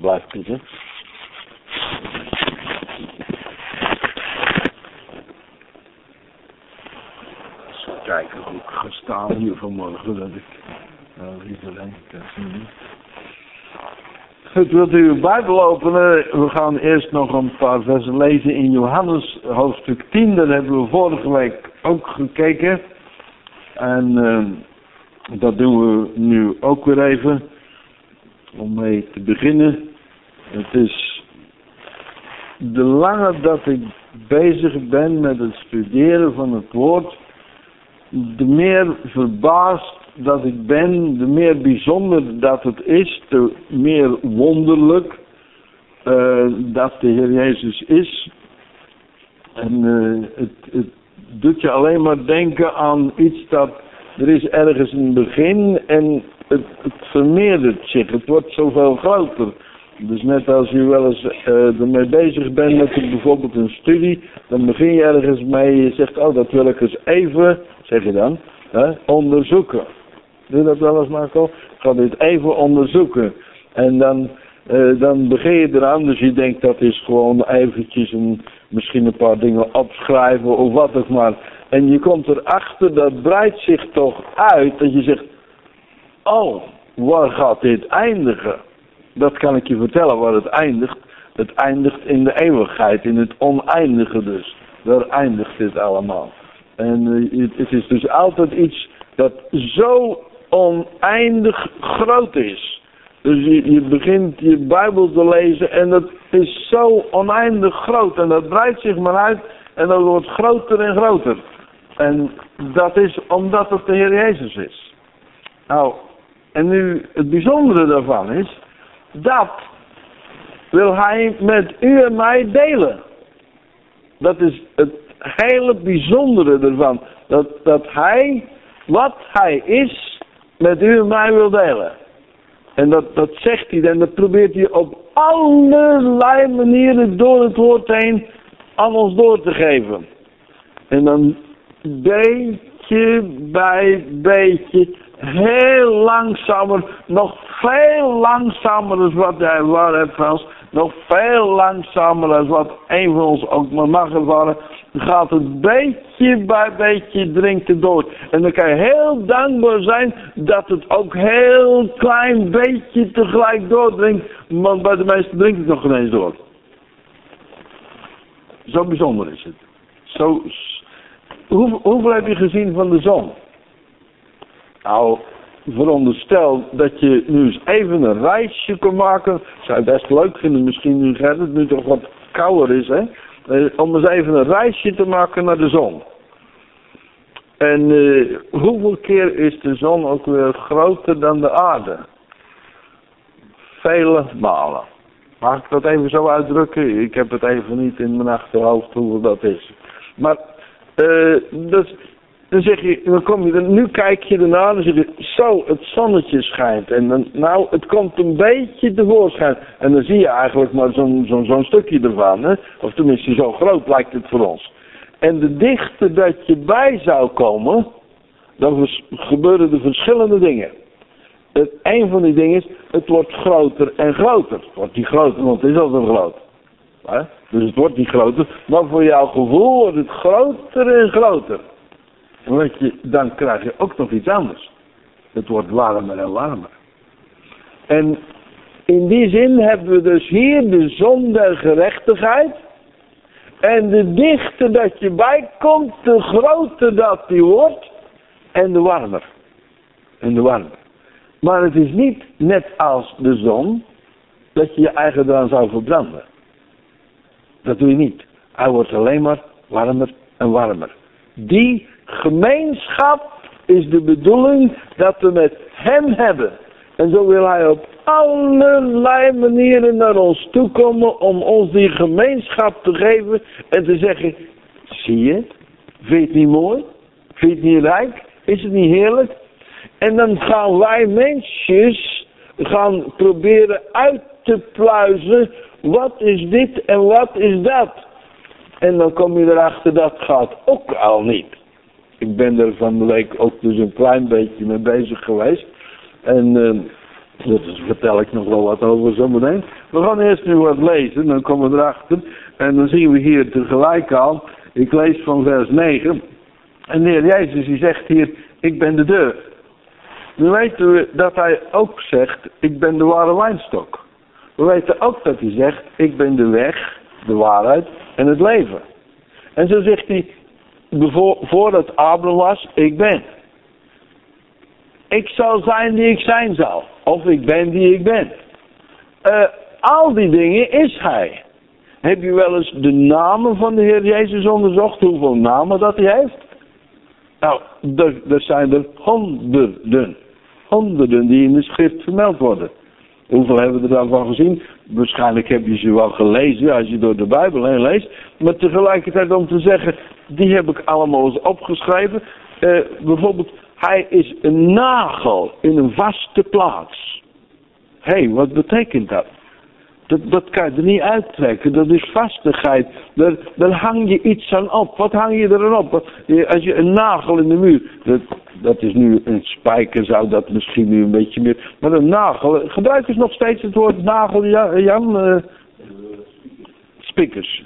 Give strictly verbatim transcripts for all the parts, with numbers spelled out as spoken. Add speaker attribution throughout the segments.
Speaker 1: blijft zitten. Eens kijken hoe ik ga staan hier vanmorgen, dat ik nou iedereen kan zien. Goed, wilt u uw Bijbel openen? We gaan eerst nog een paar versen lezen in Johannes hoofdstuk tien. Daar hebben we vorige week ook gekeken. En uh, dat doen we nu ook weer even. Om mee te beginnen. Het is de langer dat ik bezig ben met het studeren van het woord, de meer verbaasd dat ik ben, de meer bijzonder dat het is, de meer wonderlijk uh, dat de Heer Jezus is. En uh, het, het doet je alleen maar denken aan iets dat, er is ergens een begin en het, het vermeerdert zich, het wordt zoveel groter. Dus net als je wel eens uh, ermee bezig bent met bijvoorbeeld een studie, dan begin je ergens mee, je zegt, oh dat wil ik eens even, zeg je dan, hè, onderzoeken. Doe je dat wel eens, Marco? Ik ga dit even onderzoeken. En dan, uh, dan begin je eraan, dus je denkt dat is gewoon eventjes een, misschien een paar dingen opschrijven of wat ook maar. En je komt erachter, dat breidt zich toch uit, dat je zegt, oh, waar gaat dit eindigen? Dat kan ik je vertellen waar het eindigt. Het eindigt in de eeuwigheid, in het oneindige dus. Daar eindigt dit allemaal. En uh, het, het is dus altijd iets dat zo oneindig groot is. Dus je, je begint je Bijbel te lezen en dat is zo oneindig groot. En dat breidt zich maar uit en dat wordt groter en groter. En dat is omdat het de Heer Jezus is. Nou, en nu het bijzondere daarvan is, dat wil Hij met u en mij delen. Dat is het hele bijzondere ervan. Dat, dat Hij, wat Hij is, met u en mij wil delen. En dat, dat zegt hij en dat probeert hij op allerlei manieren door het woord heen aan ons door te geven. En dan beetje bij beetje, heel langzamer, nog veel langzamer dan wat hij waar heeft Frans, nog veel langzamer dan wat een van ons ook maar mag ervaren, gaat het beetje bij beetje dringt het door. En dan kan je heel dankbaar zijn dat het ook heel klein beetje tegelijk doordringt, want bij de meesten drinkt het nog ineens door. Zo bijzonder is het. Zo, hoe, hoeveel heb je gezien van de zon? Nou, veronderstel dat je nu eens even een reisje kan maken. Zou je best leuk vinden, misschien nu gaat het nu toch wat kouder is, hè? Om eens even een reisje te maken naar de zon. En uh, hoeveel keer is de zon ook weer groter dan de aarde? Vele malen. Mag ik dat even zo uitdrukken? Ik heb het even niet in mijn achterhoofd hoeveel dat is. Maar, uh, dus, dan zeg je, dan kom je er, nu kijk je ernaar, dan zeg je, zo, het zonnetje schijnt. En dan, nou, het komt een beetje tevoorschijn. En dan zie je eigenlijk maar zo'n zo'n zo'n stukje ervan, hè. Of tenminste, zo groot lijkt het voor ons. En de dichter dat je bij zou komen, dan gebeuren er verschillende dingen. Het, een van die dingen is, het wordt groter en groter. Het wordt niet groter, want het is al zo groot. Hè? Dus het wordt niet groter, maar voor jouw gevoel wordt het groter en groter. En weet je, dan krijg je ook nog iets anders. Het wordt warmer en warmer. En in die zin hebben we dus hier de zon der gerechtigheid. En de dichter dat je bijkomt, de groter dat die wordt. En de warmer. En de warmer. Maar het is niet net als de zon, dat je je eigen eraan zou verbranden. Dat doe je niet. Hij wordt alleen maar warmer en warmer. Die gemeenschap is de bedoeling dat we met hem hebben. En zo wil hij op allerlei manieren naar ons toe komen om ons die gemeenschap te geven en te zeggen, zie je, vind je het niet mooi? Vind je het niet rijk? Is het niet heerlijk? En dan gaan wij mensjes gaan proberen uit te pluizen, wat is dit en wat is dat? En dan kom je erachter, dat gaat ook al niet. Ik ben er van de week ook dus een klein beetje mee bezig geweest. En uh, Dat vertel ik nog wel wat over zometeen. We gaan eerst nu wat lezen, dan komen we erachter. En dan zien we hier tegelijk al, ik lees van vers negen. En de Heer Jezus die zegt hier, ik ben de deur. Nu weten we dat hij ook zegt, ik ben de ware wijnstok. We weten ook dat hij zegt, ik ben de weg, de waarheid en het leven. En zo zegt hij, voordat Abraham was, ik ben. Ik zal zijn die ik zijn zal. Of ik ben die ik ben. Uh, al die dingen is hij. Heb je wel eens de namen van de Heer Jezus onderzocht? Hoeveel namen dat hij heeft? Nou, er, er zijn er honderden. Honderden die in de schrift vermeld worden. Hoeveel hebben we er daarvan gezien? Waarschijnlijk heb je ze wel gelezen als je door de Bijbel heen leest. Maar tegelijkertijd om te zeggen, die heb ik allemaal eens opgeschreven. Uh, bijvoorbeeld, hij is een nagel in een vaste plaats. Hé, hey, wat betekent dat? dat? Dat kan je er niet uittrekken. Dat is vastigheid. Daar, daar hang je iets aan op. Wat hang je er aan op? Als je een nagel in de muur... Dat, dat is nu een spijker, zou dat misschien nu een beetje meer... Maar een nagel... Gebruik eens nog steeds het woord nagel, Jan? Uh, Spikkers.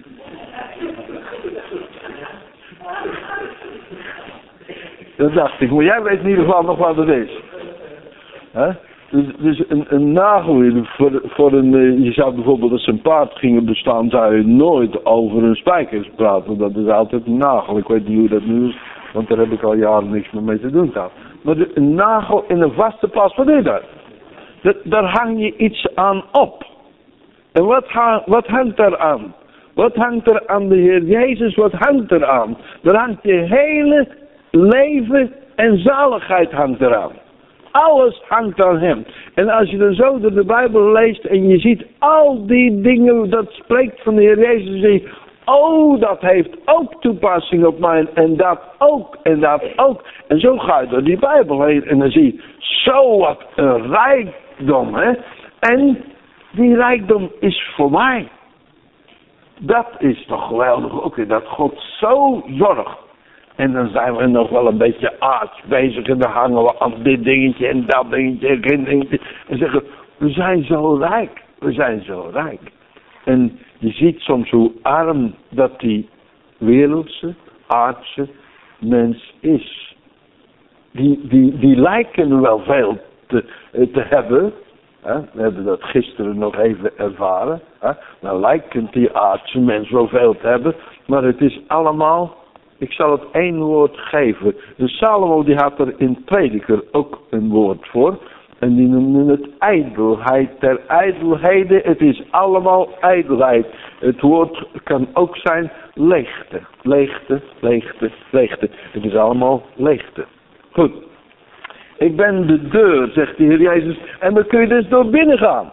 Speaker 1: Dat dacht ik, maar jij weet in ieder geval nog wat het is. Huh? Dus, dus een, een nagel, voor, voor een, je zou bijvoorbeeld als een paard gingen bestaan, zou je nooit over een spijker praten. Dat is altijd een nagel. Ik weet niet hoe dat nu is, want daar heb ik al jaren niks meer mee te doen gehad. Maar de, een nagel in een vaste plaats, wat is dat? dat daar hang je iets aan op. En wat, hang, wat hangt daar aan? Wat hangt er aan de Heer Jezus? Wat hangt er aan? Er hangt je hele leven en zaligheid hangt eraan. Alles hangt aan hem. En als je dan zo door de Bijbel leest en je ziet al die dingen dat spreekt van de Heer Jezus, dan zeg je, oh, dat heeft ook toepassing op mij en dat ook en dat ook. En zo ga je door die Bijbel heen en dan zie je, zo wat een rijkdom, hè. En die rijkdom is voor mij. Dat is toch geweldig ook weer, dat God zo zorgt. En dan zijn we nog wel een beetje aards bezig en dan hangen we aan dit dingetje en dat dingetje en dat dingetje. En zeggen, we zijn zo rijk, we zijn zo rijk. En je ziet soms hoe arm dat die wereldse, aardse mens is. Die, die, die lijken wel veel te, te hebben. Hè? We hebben dat gisteren nog even ervaren. Hè? Nou lijken die aardse mens wel veel te hebben, maar het is allemaal... Ik zal het één woord geven. De Salomo die had er in Prediker ook een woord voor. En die noemde het ijdelheid ter ijdelheden. Het is allemaal ijdelheid. Het woord kan ook zijn leegte. Leegte, leegte, leegte. Het is allemaal leegte. Goed. Ik ben de deur, zegt de Heer Jezus. En dan kun je dus door binnen gaan.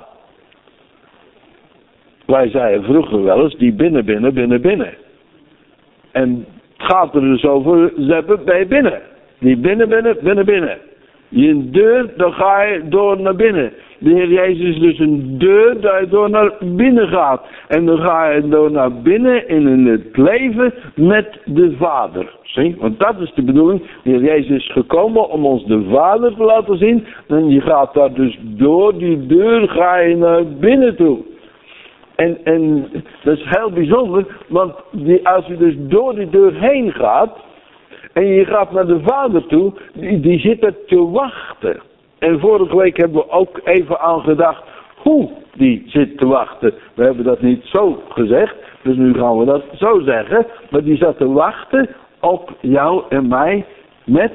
Speaker 1: Wij zeiden vroeger wel eens, die binnen, binnen, binnen, binnen. En... Het gaat er dus over, ze hebben bij binnen. Die binnen, binnen, binnen, binnen. Je een deur, dan ga je door naar binnen. De Heer Jezus is dus een deur dat je door naar binnen gaat. En dan ga je door naar binnen in het leven met de Vader. Zie? Want dat is de bedoeling. De Heer Jezus is gekomen om ons de Vader te laten zien. En je gaat daar dus door die deur ga je naar binnen toe. En, en dat is heel bijzonder, want die, als je dus door die deur heen gaat, en je gaat naar de Vader toe, die, die zit er te wachten. En vorige week hebben we ook even aan gedacht hoe die zit te wachten. We hebben dat niet zo gezegd, dus nu gaan we dat zo zeggen. Maar die zat te wachten op jou en mij met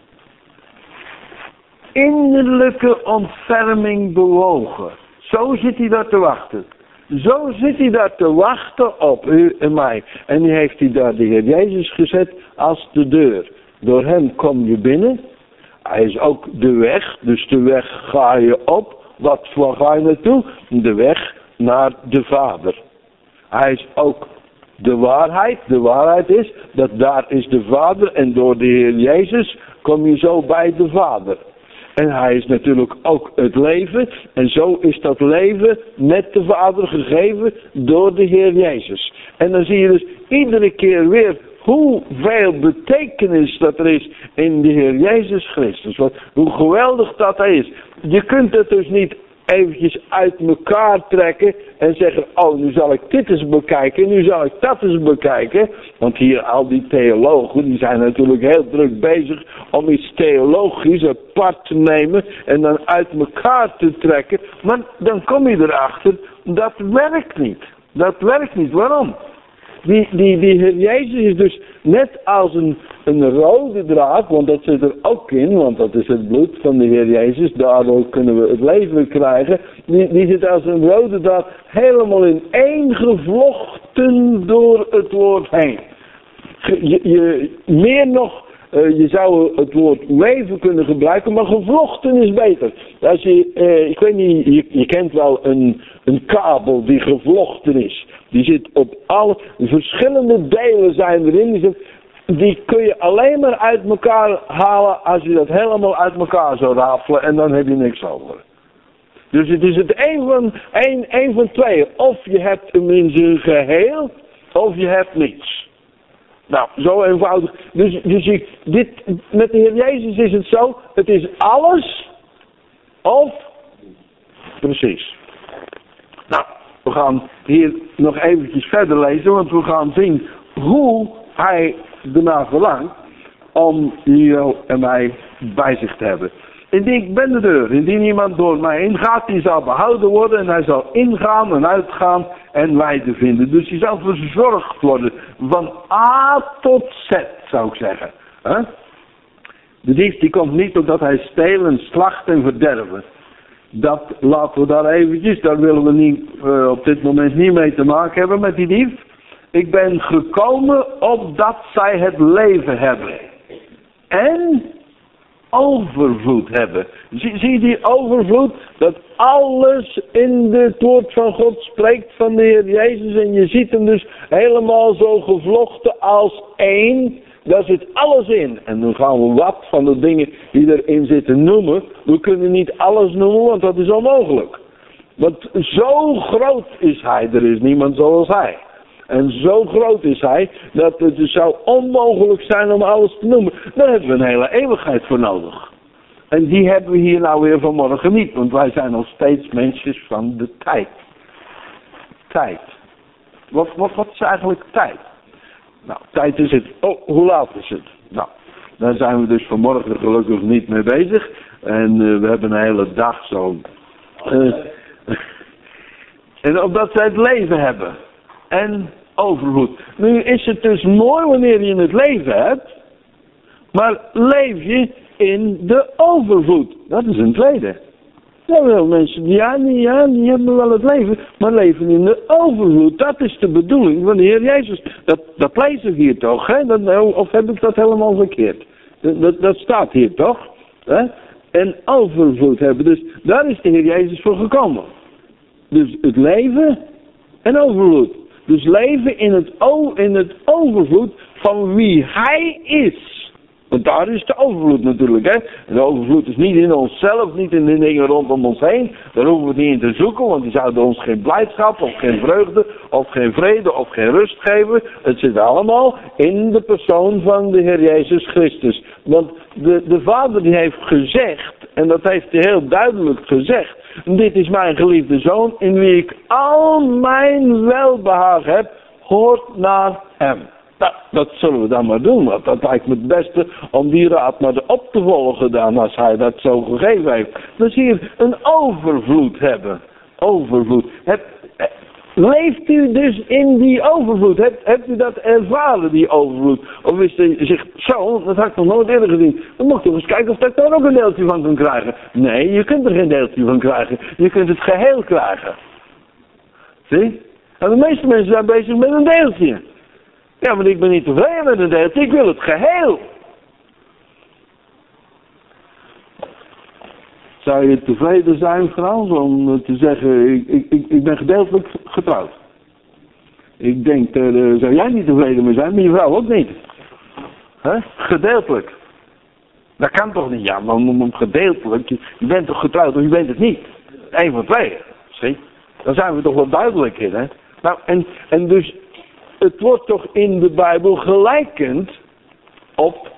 Speaker 1: innerlijke ontferming bewogen. Zo zit hij daar te wachten. Zo zit hij daar te wachten op u en mij. En die heeft hij daar de Heer Jezus gezet als de deur. Door hem kom je binnen. Hij is ook de weg. Dus de weg ga je op. Wat waar ga je naartoe? De weg naar de Vader. Hij is ook de waarheid. De waarheid is dat daar is de Vader. En door de Heer Jezus kom je zo bij de Vader. En hij is natuurlijk ook het leven. En zo is dat leven met de Vader gegeven door de Heer Jezus. En dan zie je dus iedere keer weer hoeveel betekenis dat er is in de Heer Jezus Christus. Wat, hoe geweldig dat is. Je kunt het dus niet eventjes uit elkaar trekken en zeggen, oh, nu zal ik dit eens bekijken, nu zal ik dat eens bekijken. Want hier al die theologen, die zijn natuurlijk heel druk bezig om iets theologisch apart te nemen en dan uit elkaar te trekken. Maar dan kom je erachter, dat werkt niet. Dat werkt niet. Waarom? Die, die, die Heer Jezus is dus net als een, een rode draad, want dat zit er ook in, want dat is het bloed van de Heer Jezus, daardoor kunnen we het leven krijgen. Die, die zit als een rode draad helemaal in één gevlochten door het woord heen. Je, je, meer nog, uh, je zou het woord weven kunnen gebruiken, maar gevlochten is beter. Als je, uh, ik weet niet, je, je kent wel een, een kabel die gevlochten is. Die zit op alle verschillende delen zijn erin. Die, zit, die kun je alleen maar uit elkaar halen als je dat helemaal uit elkaar zou rafelen en dan heb je niks over. Dus het is het een van, een, een van twee. Of je hebt hem in zijn geheel, of je hebt niets. Nou, zo eenvoudig. Dus, dus ik, dit, met de Heer Jezus is het zo, het is alles, of, precies. Nou, we gaan hier nog eventjes verder lezen, want we gaan zien hoe hij ernaar verlangt om jou en mij bij zich te hebben. Indien ik ben de deur, indien iemand door mij ingaat, die zal behouden worden en hij zal ingaan en uitgaan en weide vinden. Dus die zal verzorgd worden van A tot Z, zou ik zeggen. Huh? De dief die komt niet opdat hij stelen, slachten en verderven. Dat laten we daar eventjes, daar willen we niet, uh, op dit moment niet mee te maken hebben met die dief. Ik ben gekomen opdat zij het leven hebben. En overvloed hebben. Zie, zie je die overvloed? Dat alles in het woord van God spreekt van de Heer Jezus. En je ziet hem dus helemaal zo gevlochten als één. Daar zit alles in. En dan gaan we wat van de dingen die erin zitten noemen. We kunnen niet alles noemen, want dat is onmogelijk. Want zo groot is hij. Er is niemand zoals hij. En zo groot is hij, dat het dus zou onmogelijk zijn om alles te noemen. Daar hebben we een hele eeuwigheid voor nodig. En die hebben we hier nou weer vanmorgen niet. Want wij zijn nog steeds mensen van de tijd. Tijd. Wat, wat, wat is eigenlijk tijd? Nou, tijd is het. Oh, hoe laat is het? Nou, daar zijn we dus vanmorgen gelukkig niet mee bezig. En uh, we hebben een hele dag zo. Uh, en opdat zij het leven hebben. En overvloed. Nu is het dus mooi wanneer je het leven hebt. Maar leef je in de overvloed. Dat is een tweede. Ja, wel mensen, ja, die, ja, die hebben wel het leven, maar leven in de overvloed. Dat is de bedoeling van de Heer Jezus. Dat, dat lezen we hier toch, hè? Dat, of heb ik dat helemaal verkeerd? Dat, dat, dat staat hier toch? Hè? En overvloed hebben. Dus daar is de Heer Jezus voor gekomen. Dus het leven en overvloed. Dus leven in het, in het overvloed van wie Hij is. Want daar is de overvloed natuurlijk, hè. En de overvloed is niet in onszelf, niet in de dingen rondom ons heen. Daar hoeven we niet in te zoeken, want die zouden ons geen blijdschap, of geen vreugde, of geen vrede, of geen rust geven. Het zit allemaal in de persoon van de Heer Jezus Christus. Want de, de Vader die heeft gezegd, en dat heeft hij heel duidelijk gezegd. Dit is mijn geliefde Zoon, in wie ik al mijn welbehagen heb, hoort naar hem. Nou, dat zullen we dan maar doen, want dat lijkt me het beste om die raad maar op te volgen dan, als hij dat zo gegeven heeft. Dus hier een overvloed hebben. Overvloed. Heb, leeft u dus in die overvloed? Hebt, hebt u dat ervaren, die overvloed? Of is u zich zo, dat had ik nog nooit eerder gezien. Dan mocht u eens kijken of ik daar ook een deeltje van kan krijgen. Nee, je kunt er geen deeltje van krijgen. Je kunt het geheel krijgen. Zie? En de meeste mensen zijn bezig met een deeltje. Ja, maar ik ben niet tevreden met een deeltje, ik wil het geheel. Zou je tevreden zijn, Frans, om te zeggen, ik, ik, ik ben gedeeltelijk getrouwd? Ik denk, daar zou jij niet tevreden mee zijn, maar je vrouw ook niet. He? Gedeeltelijk. Dat kan toch niet, ja, maar gedeeltelijk, je, je bent toch getrouwd of je bent het niet? Eén van twee, zie? Daar zijn we toch wel duidelijk in, hè? Nou, en, en dus... het wordt toch in de Bijbel gelijkend op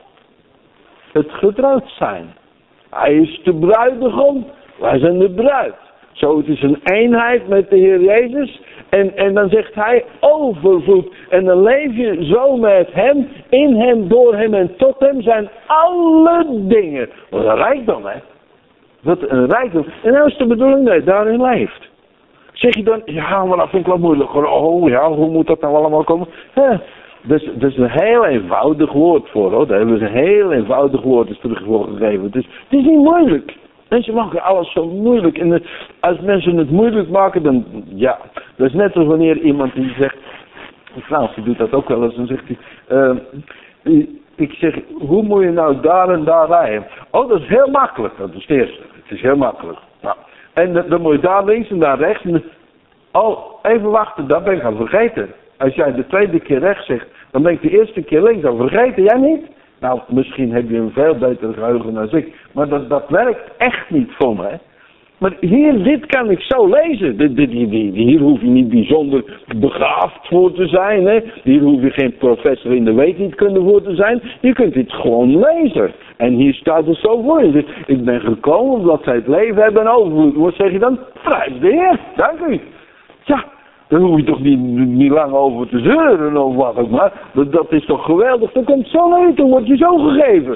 Speaker 1: het getrouwd zijn. Hij is de bruidegom, wij zijn de bruid. Zo, het is een eenheid met de Heer Jezus. En, en dan zegt hij overvloed. En dan leef je zo met hem, in hem, door hem en tot hem zijn alle dingen. Wat een rijkdom, hè? Wat een rijkdom. En nou is de bedoeling dat je daarin leeft. Zeg je dan, ja, maar dat vind ik wel moeilijk. Oh ja, hoe moet dat nou allemaal komen? Ja, dat, is, dat is een heel eenvoudig woord voor, hoor. Daar hebben we een heel eenvoudig woord is terug voor gegeven. Het is, het is niet moeilijk. Mensen maken alles zo moeilijk. En het, als mensen het moeilijk maken, dan, ja. Dat is net als wanneer iemand die zegt, een Frans die doet dat ook wel eens, dan zegt hij, uh, die, ik zeg, hoe moet je nou daar en daar rijden? Oh, dat is heel makkelijk. Dat is het eerste. Het is heel makkelijk. Nou, en dan moet je daar links en daar rechts. En, oh, even wachten, dat ben ik al vergeten. Als jij de tweede keer rechts zegt, dan ben ik de eerste keer links al vergeten. Jij niet? Nou, misschien heb je een veel beter geheugen dan ik. Maar dat, dat werkt echt niet voor me. Maar hier, dit kan ik zo lezen. Dit, dit, dit, dit, hier hoef je niet bijzonder begaafd voor te zijn. Hè? Hier hoef je geen professor in de weetnietkunde voor te zijn. Je kunt dit gewoon lezen. En hier staat het zo voor. Je zegt, ik ben gekomen omdat zij het leven hebben en overvloed. Wat zeg je dan? Prijs de Heer. Dank u. Ja. Daar hoef je toch niet, niet lang over te zeuren of wat ook maar. Dat, dat is toch geweldig. Dat komt zo naar je toe, wordt je zo gegeven.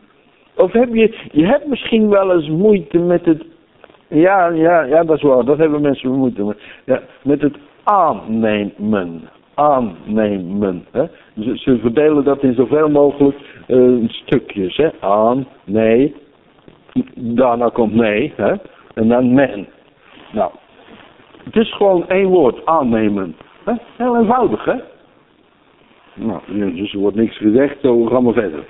Speaker 1: Of heb je, je hebt misschien wel eens moeite met het, ja, ja, ja, dat is waar, dat hebben mensen moeite met. Ja, met het aannemen. Aannemen. Hè? Ze, ze verdelen dat in zoveel mogelijk uh, stukjes. Hè? Aan, nee, daarna komt nee, hè? En dan men. Nou. Het is gewoon één woord, aannemen. He? Heel eenvoudig, hè? Nou, dus er wordt niks gezegd, zo gaan we verder.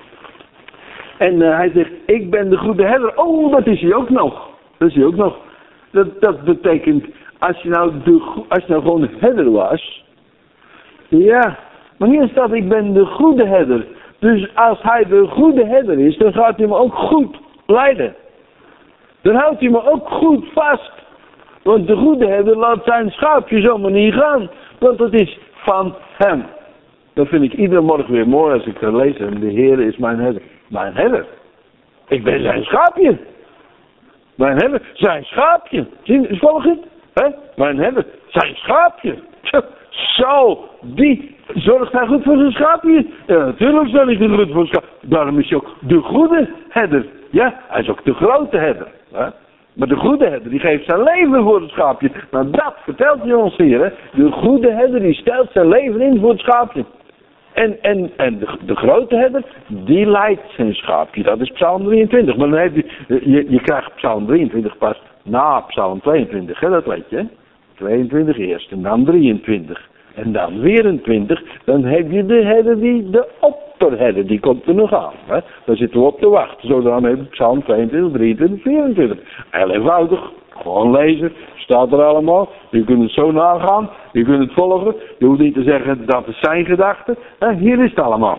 Speaker 1: En uh, hij zegt, ik ben de goede herder. Oh, dat is hij ook nog. Dat is hij ook nog. Dat, dat betekent, als je, nou de, als je nou gewoon de herder was. Ja, maar hier staat, ik ben de goede herder. Dus als hij de goede herder is, dan gaat hij me ook goed leiden. Dan houdt hij me ook goed vast. Want de goede herder laat zijn schaapje zomaar niet gaan. Want dat is van hem. Dat vind ik iedere morgen weer mooi als ik ga lezen. De Heer is mijn herder. Mijn herder? Ik ben zijn schaapje. Mijn herder, zijn schaapje. Zie je, volg je? He? Mijn herder, zijn schaapje. Zo, die zorgt hij goed voor zijn schaapje. Ja, natuurlijk zorgt hij goed voor zijn schaapje. Daarom is hij ook de goede herder. Ja, hij is ook de grote herder. Hè? Maar de goede herder, die geeft zijn leven voor het schaapje. Nou, dat vertelt hij ons hier, hè. De goede herder, die stelt zijn leven in voor het schaapje. En, en, en de, de grote herder, die leidt zijn schaapje. Dat is Psalm drieëntwintig. Maar dan heb je, je, je krijgt Psalm drieëntwintig pas na Psalm tweeëntwintig, hè. Dat weet je, hè. tweeëntwintig eerst en dan drieëntwintig. En dan vierentwintig, dan heb je de herder, die, de opperherder, die komt er nog aan. Hè? Daar zitten we op te wachten. Zo dan heb je Psalm tweeëntwintig, drieëntwintig, vierentwintig. Heel eenvoudig, gewoon lezen, staat er allemaal. Je kunt het zo nagaan, je kunt het volgen. Je hoeft niet te zeggen, dat is zijn gedachte. Hè? Hier is het allemaal.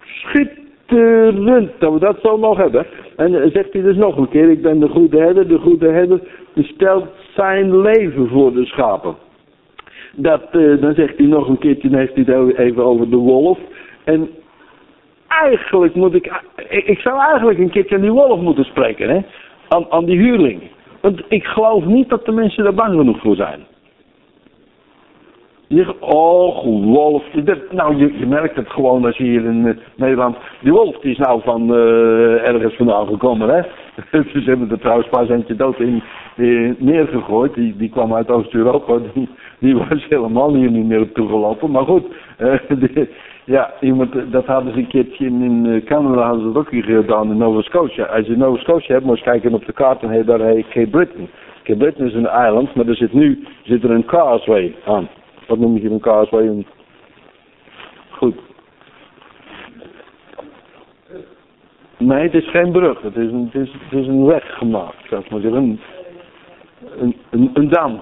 Speaker 1: Schitterend, dat we dat zo nog hebben. En dan zegt hij dus nog een keer, ik ben de goede herder, de goede herder stelt zijn leven voor de schapen. Dat, uh, dan zegt hij nog een keertje, dan heeft hij het even over de wolf. En eigenlijk moet ik, ik, ik zou eigenlijk een keertje aan die wolf moeten spreken, hè? Aan, aan die huurling. Want ik geloof niet dat de mensen daar bang genoeg voor zijn. Je zegt, oh, wolf. Dat, nou, je, je merkt het gewoon als je hier in uh, Nederland, die wolf die is nou van uh, ergens vandaan gekomen, hè? Ze hebben er trouwens pas eentje dood in eh, neergegooid. Die, die kwam uit Oost-Europa. Die, die was helemaal hier niet meer op toegelopen. Maar goed, uh, die, ja, iemand, dat hadden ze een keertje in, in Canada hadden ze het ook hier gedaan in Nova Scotia. Als je Nova Scotia hebt, moet je kijken op de kaart en heet, daar heet Cape Breton. Cape Breton is een eiland, maar er zit nu zit er een causeway aan. Wat noem je een causeway? Een... Goed. Nee, het is geen brug. Het is een, het is, het is een weg gemaakt. Zou ik maar zeggen. Een, een, een, een dam.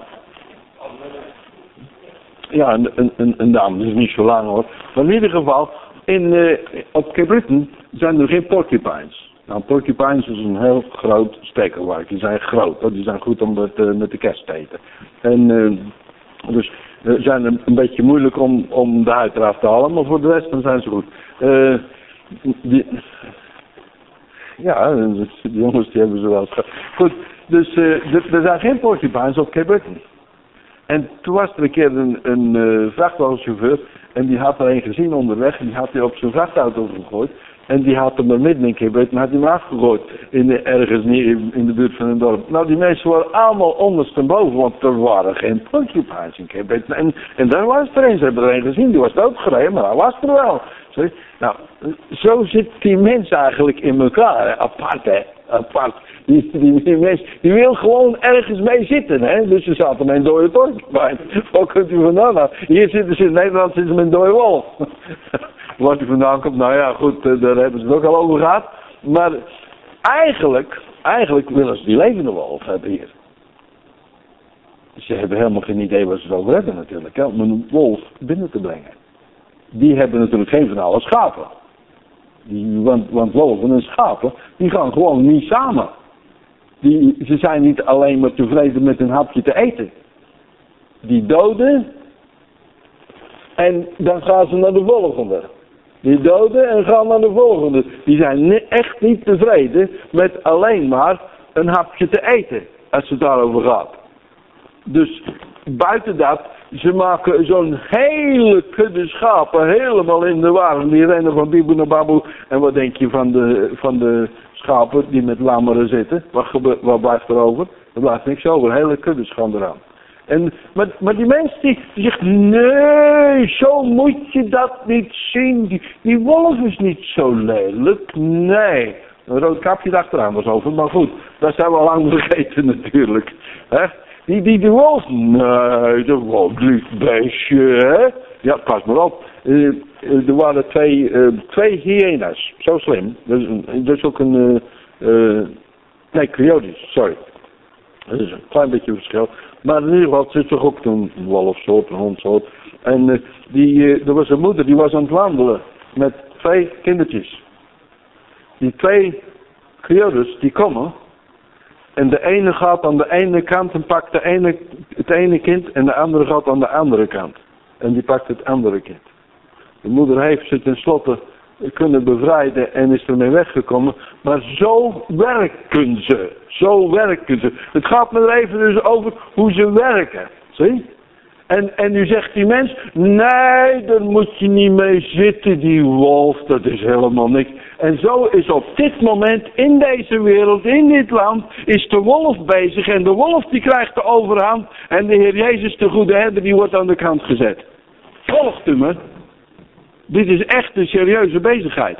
Speaker 1: Ja, een, een, een dam. Dat is niet zo lang hoor. Maar in ieder geval, in, uh, op Cape Breton zijn er geen porcupines. Nou, porcupines is een heel groot stekelvark. Die zijn groot. Hoor. Die zijn goed om met, uh, met de kerst te eten. En uh, dus uh, zijn een, een beetje moeilijk om, om de huid eraf te halen, maar voor de rest dan zijn ze goed. Uh, die, ja, de jongens die hebben ze wel eens. Goed, dus uh, er, er zijn geen porcupines op Cape Breton. En toen was er een keer een, een uh, vrachtwagenchauffeur en die had er een gezien onderweg en die had hij op zijn vrachtauto gegooid. En die had hem er midden in Cape Breton, had hij hem afgegooid in de, ergens in, in de buurt van een dorp. Nou, die mensen waren allemaal ondersteboven, want er waren geen porcupines in Cape Breton. En, en daar was er een, ze hebben er een gezien, die was doodgereden, maar hij was er wel. Sorry. Nou, zo zit die mens eigenlijk in elkaar, hè? Apart hè, apart. Die, die, die mens, die wil gewoon ergens mee zitten, hè. Dus ze zaten met een dode porcupine. Waar kunt u vandaan halen? Hier zitten ze in Nederland, zitten ze met een dode wolf. Waar die vandaan komt, nou ja, goed, daar hebben ze het ook al over gehad. Maar eigenlijk, eigenlijk willen ze die levende wolf hebben hier. Ze hebben helemaal geen idee waar ze het over hebben natuurlijk, hè, om een wolf binnen te brengen. Die hebben natuurlijk geen van alle schapen. Die, want, want wolven en schapen, die gaan gewoon niet samen. Die, ze zijn niet alleen maar tevreden met een hapje te eten. Die doden en dan gaan ze naar de volgende. Die doden en gaan naar de volgende. Die zijn echt niet tevreden met alleen maar een hapje te eten. Als het daarover gaat. Dus buiten dat, ze maken zo'n hele kudde schapen helemaal in de war. Die rennen van bieboe naar baboe. En wat denk je van de, van de schapen die met lammeren zitten? Wat, gebe, wat blijft er over? Er blijft niks over. Hele kuddes gaan eraan. En, maar, maar die mens die, die zegt, nee, zo moet je dat niet zien. Die, die wolf is niet zo lelijk. Nee. Een rood kapje erachteraan was over. Maar goed, dat zijn we al lang vergeten natuurlijk. Hè? Die, die, de wolf, nee, de wolf, lief beestje, hè? Ja, pas maar op. Uh, er waren twee, uh, twee hyena's, zo slim. Dat is, een, dat is ook een, uh, uh, nee, coyotes, sorry. Dat is een klein beetje verschil. Maar in ieder geval, het is toch ook een wolfsoort, een hondsoort. En uh, die, uh, er was een moeder, die was aan het wandelen met twee kindertjes. Die twee coyotes, die komen. En de ene gaat aan de ene kant en pakt de ene, het ene kind en de andere gaat aan de andere kant. En die pakt het andere kind. De moeder heeft ze tenslotte kunnen bevrijden en is ermee weggekomen. Maar zo werken ze. Zo werken ze. Het gaat me er even dus over hoe ze werken. Zie? En, en nu zegt die mens, nee, daar moet je niet mee zitten, die wolf, dat is helemaal niks. En zo is op dit moment in deze wereld, in dit land, is de wolf bezig. En de wolf die krijgt de overhand en de Heer Jezus, de goede herder, die wordt aan de kant gezet. Volgt u me? Dit is echt een serieuze bezigheid.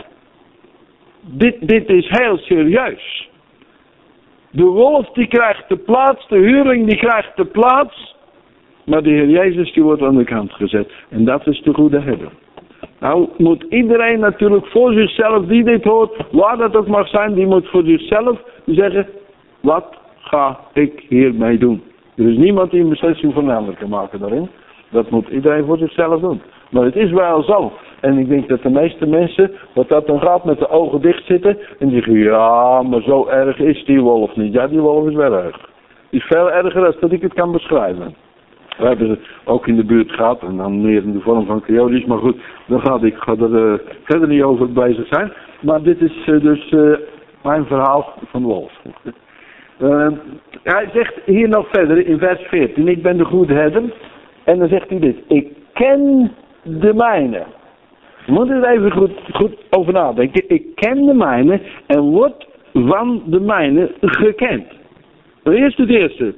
Speaker 1: Dit, dit is heel serieus. De wolf die krijgt de plaats, de huurling die krijgt de plaats. Maar de Heer Jezus die wordt aan de kant gezet. En dat is de goede herder. Nou moet iedereen natuurlijk voor zichzelf die dit hoort, waar dat ook mag zijn, die moet voor zichzelf zeggen, wat ga ik hiermee doen? Er is niemand die een beslissing voor een ander kan maken daarin. Dat moet iedereen voor zichzelf doen. Maar het is wel zo. En ik denk dat de meeste mensen, wat dat dan gaat, met de ogen dicht zitten. En die zeggen, ja, maar zo erg is die wolf niet. Ja, die wolf is wel erg. Die is veel erger dan dat ik het kan beschrijven. We hebben ze ook in de buurt gehad. En dan meer in de vorm van coyotes. Maar goed, dan ga ik ga er uh, verder niet over bezig zijn. Maar dit is uh, dus uh, mijn verhaal van de wolf. Uh, hij zegt hier nog verder in vers veertien. Ik ben de goede herder. En dan zegt hij dit. Ik ken de mijne. Je moet er even goed, goed over nadenken. Ik ken de mijne en word van de mijne gekend. Eerst het eerste.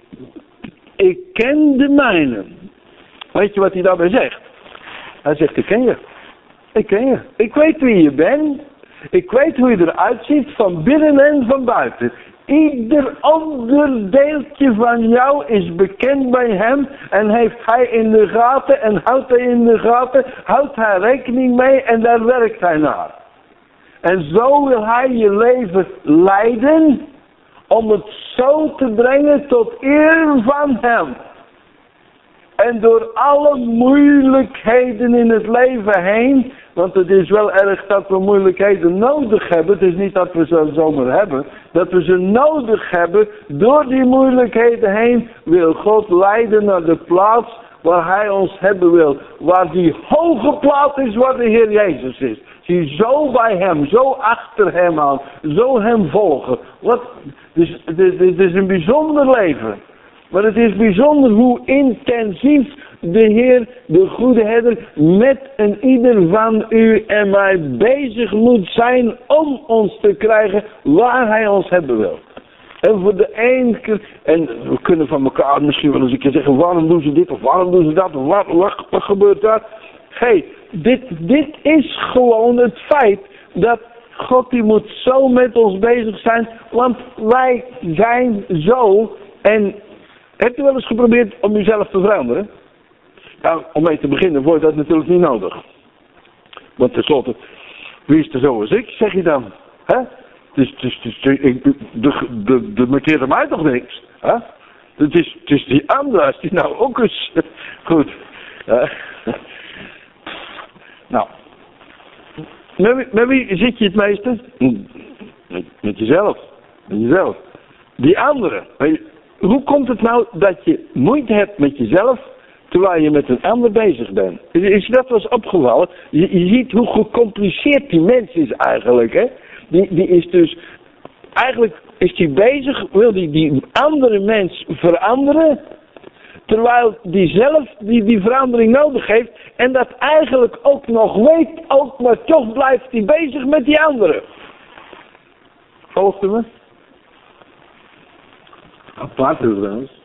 Speaker 1: Ik ken de mijne. Weet je wat hij daarbij zegt? Hij zegt, ik ken je. Ik ken je. Ik weet wie je bent. Ik weet hoe je eruit ziet van binnen en van buiten. Ieder ander deeltje van jou is bekend bij hem en heeft hij in de gaten en houdt hij in de gaten, houdt hij rekening mee en daar werkt hij naar. En zo wil hij je leven leiden om het zo te brengen tot eer van hem. En door alle moeilijkheden in het leven heen, want het is wel erg dat we moeilijkheden nodig hebben. Het is niet dat we ze zomaar hebben. Dat we ze nodig hebben. Door die moeilijkheden heen wil God leiden naar de plaats waar hij ons hebben wil. Waar die hoge plaats is waar de Heer Jezus is. Zie zo bij hem, zo achter hem aan, zo hem volgen. Wat, dus, dit, dit is een bijzonder leven. Maar het is bijzonder hoe intensief de Heer, de goede herder, met een ieder van u en mij bezig moet zijn om ons te krijgen waar hij ons hebben wil. En voor de ene keer, en we kunnen van elkaar misschien wel eens een keer zeggen, waarom doen ze dit of waarom doen ze dat of wat, wat, wat gebeurt daar? Hey, dit, dit is gewoon het feit dat God die moet zo met ons bezig zijn, want wij zijn zo. En hebt u wel eens geprobeerd om uzelf te veranderen? Nou, om mee te beginnen wordt dat natuurlijk niet nodig. Want tenslotte, wie is er zo als ik, zeg je dan? Hè? Dus, dus, dus de, de, de, de markeert mij toch niks? Hè? Het, is, het is die anders, die nou ook eens. Goed. Uh, nou. Met wie, met wie zit je het meeste? Met, met jezelf. Met jezelf. Die anderen. Hoe komt het nou dat je moeite hebt met jezelf, terwijl je met een ander bezig bent? Is je dat wel eens opgevallen? Je, je ziet hoe gecompliceerd die mens is eigenlijk, hè? Die, die is dus, eigenlijk is die bezig, wil die die andere mens veranderen, terwijl die zelf die, die verandering nodig heeft en dat eigenlijk ook nog weet, ook, maar toch blijft hij bezig met die andere. Volgt u me? Apart trouwens.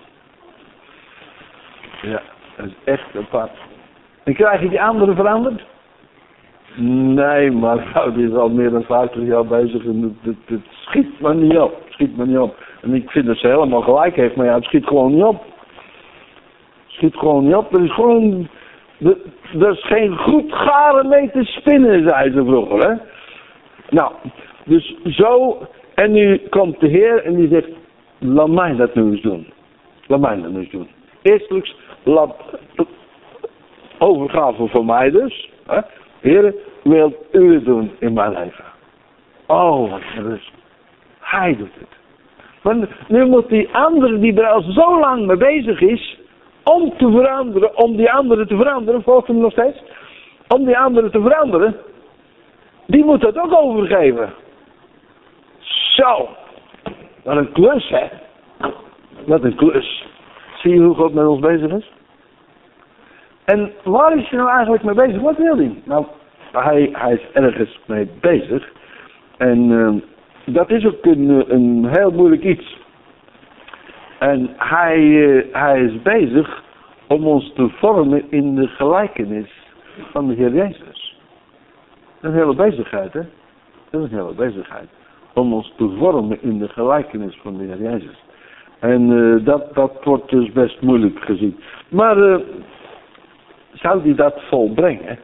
Speaker 1: Ja, dat is echt apart. En krijg je die andere veranderd? Nee, maar vrouw die is al meer dan vijftig jaar bezig en het, het, het schiet me niet op. Het schiet me niet op. En ik vind dat ze helemaal gelijk heeft, maar ja, het schiet gewoon niet op. Het schiet gewoon niet op. Er is gewoon, er, er is geen goed garen mee te spinnen, zei ze vroeger, hè. Nou, dus zo, en nu komt de Heer en die zegt, laat mij dat nu eens doen. Laat mij dat nu eens doen. Eerstelijks, laat overgave voor mij dus. Hè? Heer, wilt u het doen in mijn leven? Oh, wat rust. Hij doet het. Maar nu moet die andere die er al zo lang mee bezig is, om te veranderen, om die andere te veranderen, volgt hem nog steeds? Om die andere te veranderen, die moet dat ook overgeven. Zo. Wat een klus, hè? Wat een klus. Zie je hoe God met ons bezig is? En waar is hij nou eigenlijk mee bezig? Wat wil hij? Nou, hij, hij is ergens mee bezig. En uh, dat is ook een, een heel moeilijk iets. En hij, uh, hij is bezig om ons te vormen in de gelijkenis van de Heer Jezus. Dat is een hele bezigheid, hè? Dat is een hele bezigheid. Om ons te vormen in de gelijkenis van de Heer Jezus. En uh, dat, dat wordt dus best moeilijk gezien. Maar uh, zou die dat volbrengen?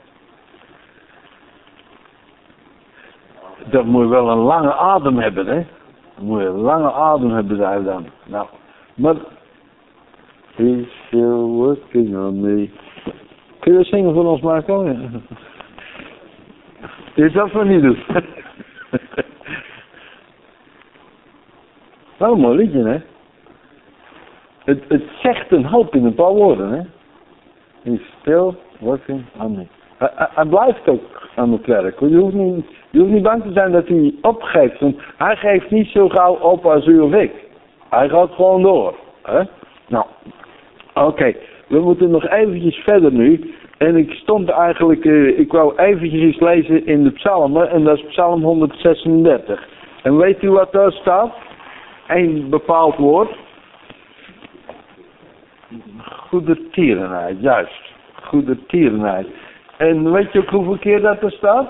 Speaker 1: Dan moet je wel een lange adem hebben, hè? Dan moet je een lange adem hebben, zei hij dan. Nou, maar he's still working on me. Kun je dat zingen voor ons, Marco? Ja. Is dat wat niet doet? Wel een mooi liedje, hè? Het, het zegt een hoop in een paar woorden, hè? He's still working on me. Hij, hij, hij blijft ook aan het werk. Je hoeft, niet, je hoeft niet bang te zijn dat hij opgeeft. Want hij geeft niet zo gauw op als u of ik. Hij gaat gewoon door. Hè? Nou, oké. Okay. We moeten nog eventjes verder nu. En ik stond eigenlijk, uh, ik wou eventjes iets lezen in de psalmen. En dat is psalm honderdzesendertig. En weet u wat daar staat? Eén bepaald woord. Goedertierenheid, juist. Goedertierenheid. En weet je ook hoeveel keer dat er staat?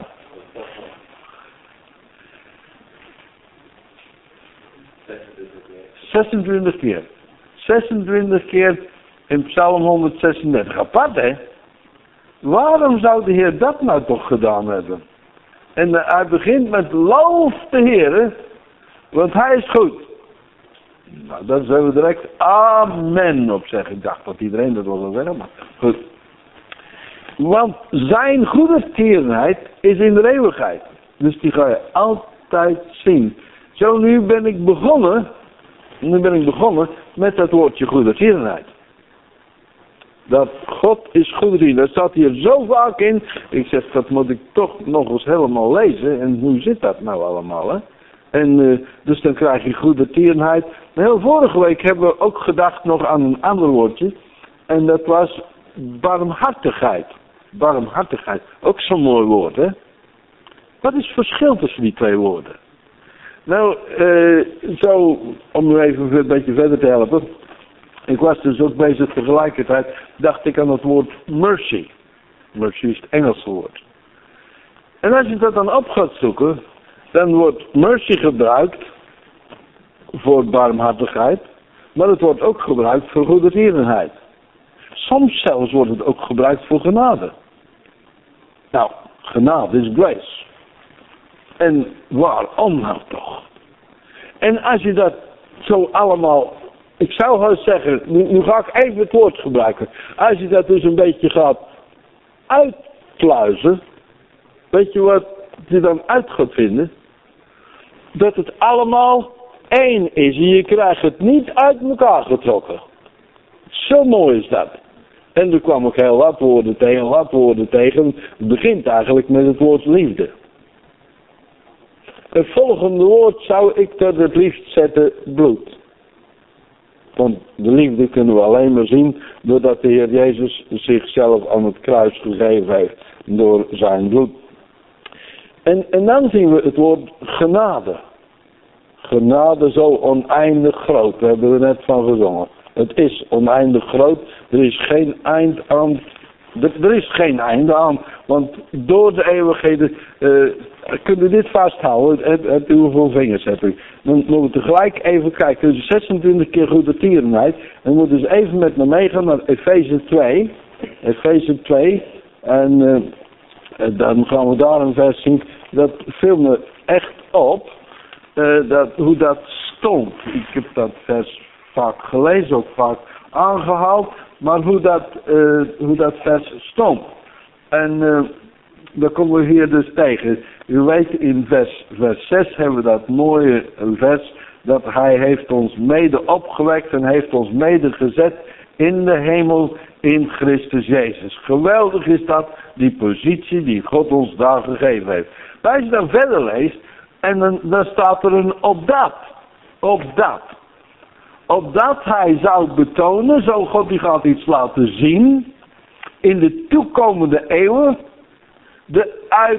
Speaker 1: zesentwintig keer. zesentwintig keer in psalm honderdzesendertig. Apart, hè? Waarom zou de Heer dat nou toch gedaan hebben? En uh, hij begint met loof de Heer, want hij is goed. Nou, daar zullen we direct amen op zeggen. Ik dacht dat iedereen dat wel zou zeggen, maar goed. Want zijn goedertierenheid is in de eeuwigheid. Dus die ga je altijd zien. Zo, nu ben ik begonnen, nu ben ik begonnen met dat woordje goedertierenheid. Dat God is goedertierenheid. Dat staat hier zo vaak in. Ik zeg, dat moet ik toch nog eens helemaal lezen. En hoe zit dat nou allemaal, hè? En uh, dus dan krijg je goedertierenheid. Maar heel vorige week hebben we ook gedacht nog aan een ander woordje. En dat was barmhartigheid. Barmhartigheid. Ook zo'n mooi woord, hè? Wat is het verschil tussen die twee woorden? Nou, uh, zo, om u even een beetje verder te helpen. Ik was dus ook bezig tegelijkertijd, dacht ik aan het woord mercy. Mercy is het Engelse woord. En als je dat dan op gaat zoeken, dan wordt mercy gebruikt voor barmhartigheid, maar het wordt ook gebruikt voor goedertierenheid. Soms zelfs wordt het ook gebruikt voor genade. Nou, genade is grace. En waarom nou toch? En als je dat zo allemaal, ik zou wel zeggen, nu, nu ga ik even het woord gebruiken. Als je dat dus een beetje gaat uitpluizen, weet je wat je dan uit gaat vinden? Dat het allemaal één is en je krijgt het niet uit elkaar getrokken. Zo mooi is dat. En er kwam ook heel wat woorden tegen, wat woorden tegen. Het begint eigenlijk met het woord liefde. Het volgende woord zou ik tot het liefst zetten bloed. Want de liefde kunnen we alleen maar zien doordat de Heer Jezus zichzelf aan het kruis gegeven heeft door zijn bloed. En, en dan zien we het woord genade. Genade zo oneindig groot, daar hebben we net van gezongen. Het is oneindig groot, er is geen eind aan. Er is geen einde aan, want door de eeuwigheden uh, kunnen we dit vasthouden. Heb, heb u hoeveel vingers heb u? Dan moeten we tegelijk even kijken. Dus zesentwintig keer goedertierenheid. En we moeten dus even met me meegaan naar Efeze twee. Efeze twee. En uh, dan gaan we daar een vers zien. Dat viel me echt op. Uh, dat, hoe dat stond. Ik heb dat vers vaak gelezen, ook vaak aangehaald. Maar hoe dat, uh, hoe dat vers stond. En uh, daar komen we hier dus tegen. U weet, in vers, vers zes hebben we dat mooie vers. Dat hij heeft ons mede opgewekt en heeft ons mede gezet in de hemel in Christus Jezus. Geweldig is dat, die positie die God ons daar gegeven heeft. Maar als je dan verder leest, en dan, dan staat er een opdat. Opdat. Opdat hij zou betonen, zo God die gaat iets laten zien, in de toekomende eeuwen, de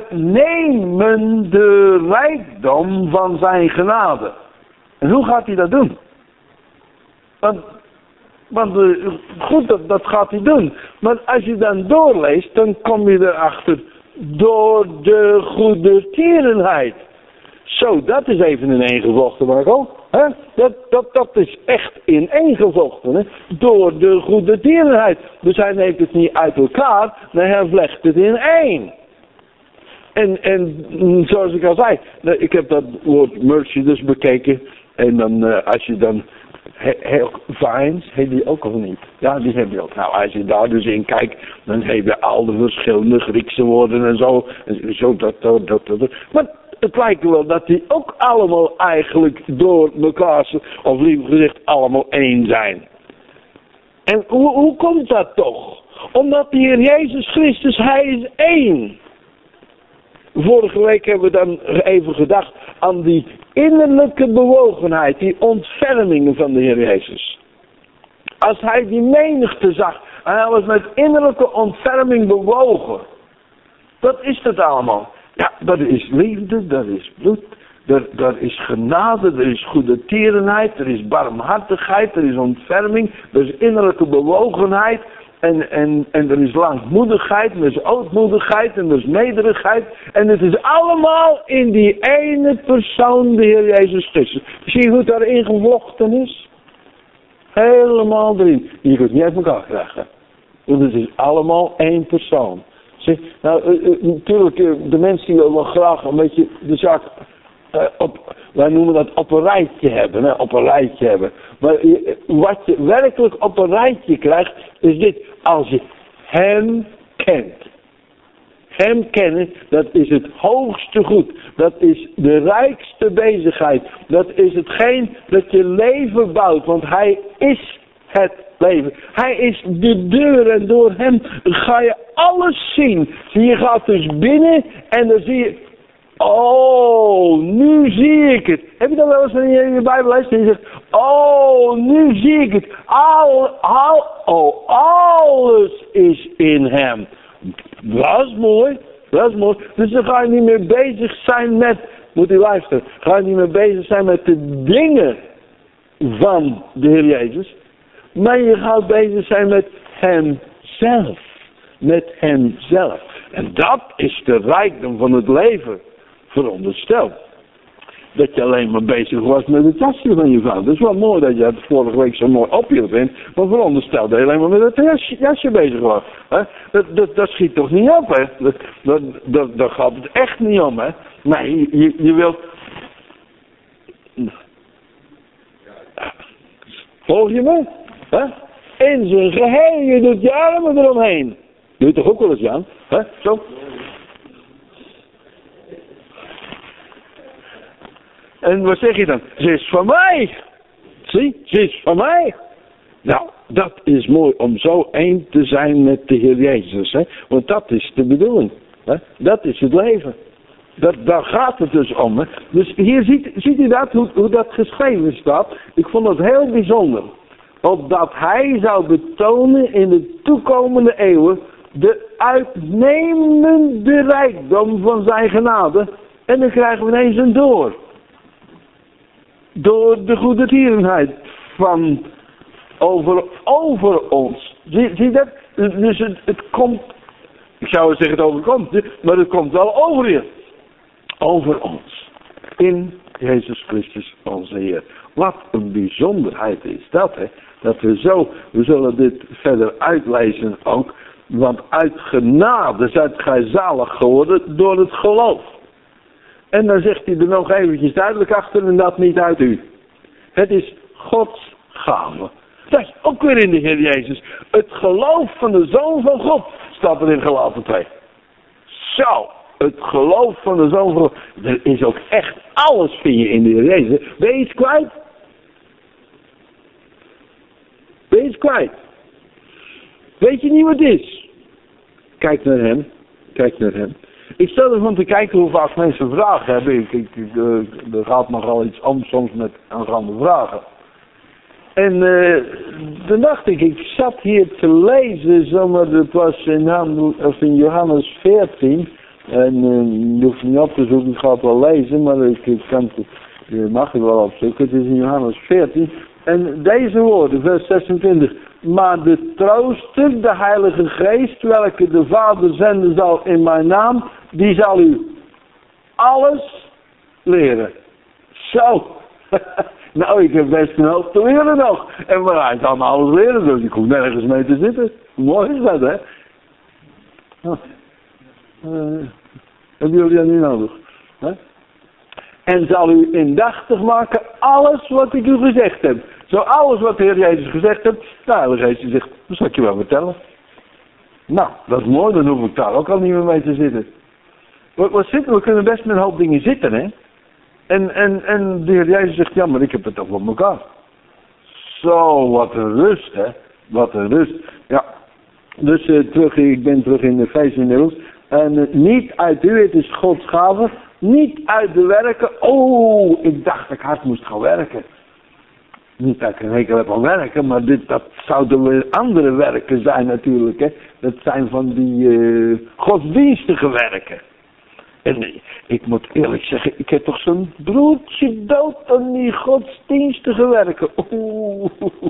Speaker 1: uitnemende rijkdom van zijn genade. En hoe gaat hij dat doen? Want, want uh, goed, dat, dat gaat hij doen. Maar als je dan doorleest, dan kom je erachter, door de goedertierenheid. Zo, dat is even in één gevochten, Marco. He? Dat, dat, dat is echt in één gevochten, hè? Door de goedertierenheid. Dus hij neemt het niet uit elkaar, maar hij vlecht het in één. En, en zoals ik al zei, ik heb dat woord mercy dus bekeken. En dan, uh, als je dan, heel Vines, heb je ook of niet? Ja, die heb je ook. Nou, als je daar dus in kijkt, dan heb je al de verschillende Griekse woorden en zo. En zo dat, dat, dat, dat. Maar het lijkt wel dat die ook allemaal eigenlijk door elkaar, of liever gezegd, allemaal één zijn. En hoe, hoe komt dat toch? Omdat de Heer Jezus Christus, Hij is één. Vorige week hebben we dan even gedacht aan die innerlijke bewogenheid, die ontfermingen van de Heer Jezus. Als Hij die menigte zag, en Hij was met innerlijke ontferming bewogen. Wat is dat allemaal? Ja, dat is liefde, dat is bloed, er, er is genade, er is goedertierenheid, er is barmhartigheid, er is ontferming, er is innerlijke bewogenheid en, en, en er is langmoedigheid, en er is ootmoedigheid en er is nederigheid. En het is allemaal in die ene persoon, de Heer Jezus Christus. Zie je hoe het daarin gevlochten is? Helemaal erin. Je kunt het niet uit elkaar krijgen. Want het is allemaal één persoon. Zeg, nou, uh, uh, natuurlijk, uh, de mensen die willen wel graag een beetje de zaak, uh, op, wij noemen dat op een rijtje hebben, hè, op een rijtje hebben. Maar uh, wat je werkelijk op een rijtje krijgt, is dit, als je Hem kent. Hem kennen, dat is het hoogste goed. Dat is de rijkste bezigheid. Dat is hetgeen dat je leven bouwt, want Hij is het leven. Hij is de deur en door hem ga je alles zien. Je gaat dus binnen en dan zie je, oh, nu zie ik het. Heb je dat wel eens wanneer je in de Bijbel leest en je zegt, oh, nu zie ik het. Al, al, oh, alles is in hem. Dat is mooi. Dat is mooi. Dus dan ga je niet meer bezig zijn met, moet u luisteren, ga je niet meer bezig zijn met de dingen van de Heer Jezus. Maar je gaat bezig zijn met Hemzelf. Met Hemzelf. En dat is de rijkdom van het leven. Veronderstel. Dat je alleen maar bezig was met het jasje van je vrouw. Dat is wel mooi dat je het vorige week zo mooi ophield vindt. Maar veronderstel dat je alleen maar met het jasje, jasje bezig was. Hè? Dat, dat, dat schiet toch niet op, hè? Dat, dat, dat, daar gaat het echt niet om, hè? Nee, je, je, je wilt... Volg je me? Hè? In zijn geheel, je doet je armen eromheen. Doe je toch ook wel eens, Jan? Hè? Zo. En wat zeg je dan? Ze is van mij. Zie, ze is van mij. Nou, dat is mooi om zo één te zijn met de Heer Jezus. Hè? Want dat is de bedoeling. Hè? Dat is het leven. Dat, daar gaat het dus om. Hè? Dus hier ziet, ziet u dat, hoe, hoe dat geschreven staat. Ik vond het heel bijzonder. Opdat hij zou betonen in de toekomende eeuwen de uitnemende rijkdom van zijn genade. En dan krijgen we ineens een door. Door de goedertierenheid van over, over ons. Zie, zie dat? Dus het, het komt, ik zou zeggen het overkomt, maar het komt wel over je. Over ons. In Jezus Christus onze Heer. Wat een bijzonderheid is dat, hè. Dat we zo, we zullen dit verder uitlezen ook. Want uit genade zijt gij zalig geworden door het geloof. En dan zegt hij er nog eventjes duidelijk achter en dat niet uit u. Het is Gods gave. Dat is ook weer in de Heer Jezus. Het geloof van de Zoon van God staat er in Galaten twee. Zo, het geloof van de Zoon van God. Er is ook echt alles vind je in de Heer Jezus. Ben je iets kwijt? Ben je iets kwijt? Weet je niet wat het is? Kijk naar hem. Kijk naar hem. Ik stel ervan te kijken hoe vaak mensen vragen hebben. Ik, ik, ik, uh, er gaat nogal iets om soms met aangaande vragen. En uh, toen dacht ik, ik zat hier te lezen, zomaar, het was in, Handel, of in Johannes veertien. En uh, je hoeft niet op te zoeken, ik ga het wel lezen, maar ik, ik kan het, je mag het wel opzoeken. Het is in Johannes veertien. En deze woorden, vers zesentwintig. Maar de trooster, de Heilige Geest, welke de Vader zenden zal in mijn naam, die zal u alles leren. Zo. Nou, ik heb best een hoop te leren nog. En maar hij zal me alles leren, dus ik hoef nergens mee te zitten. Mooi is dat, hè? Oh. Uh, hebben jullie dat niet nodig? Huh? En zal u indachtig maken alles wat ik u gezegd heb. Zo alles wat de Heer Jezus gezegd heeft, de Heilige Geest zegt, dat zal ik je wel vertellen. Nou, dat is mooi, dan hoef ik daar ook al niet meer mee te zitten. We, we, zitten, we kunnen best met een hoop dingen zitten, hè. En, en, en de Heer Jezus zegt, ja, maar ik heb het toch voor elkaar. Zo, wat een rust, hè. Wat een rust. Ja, dus uh, terug, ik ben terug in de Efeziërs. En uh, niet uit u, het is Gods gave. Niet uit de werken. Oh, ik dacht dat ik hard moest gaan werken. Niet dat ik een hekel heb aan werken, maar dit, dat zouden weer andere werken zijn natuurlijk. Hè. Dat zijn van die uh, godsdienstige werken. En ik moet eerlijk zeggen, ik heb toch zo'n broertje dood aan die godsdienstige werken. Oeh.